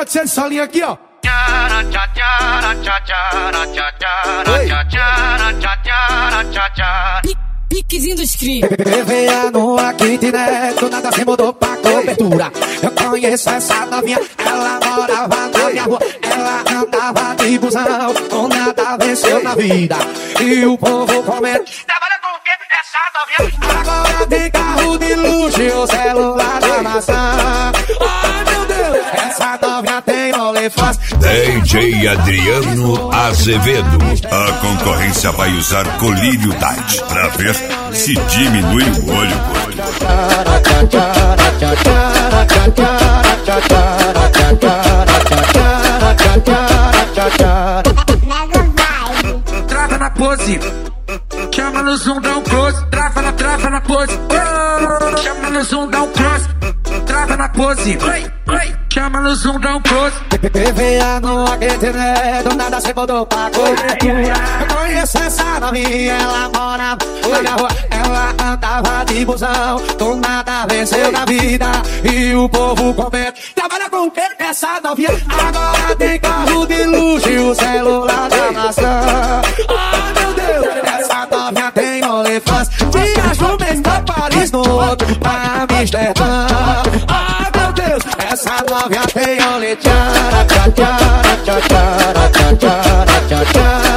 pode ser essa linha aqui, ó. Piquezinho dos cri. Veia numa kitnet, do nada se mudou pra cobertura. Eu conheço essa novinha, ela morava na minha rua. Ela andava de busão, com nada venceu na vida. E o povo comenta: trabalha com o quê essa novinha? Agora tem carro de luxo e o celular da maçã. Oh meu Deus, essa novinha tem olefaz. DJ Adriano Azevedo. A concorrência vai usar colírio Tide pra ver se diminui o olho. Trava na pose, chama no zoom, dá um close. Trava na pose, chama no zoom, dá um close. Trava na pose, chama no zoom, dá um close. Veia no kitnet, do nada se mudou pra cobertura. Eu conheço essa novinha, ela mora na minha rua. Ela andava de busão, com nada venceu na vida. E o povo comenta: trabalha com o quê essa novinha? Agora tem carro de luxo e o celular da maçã. Oh meu Deus, essa novinha tem olefaz. Viajou mesmo pra Paris, no outro pra Amsterdã. Oh meu Deus, essa novinha tem olefaz. Tchara, tchara, tchara, tchara, tchara, tchara, tchara.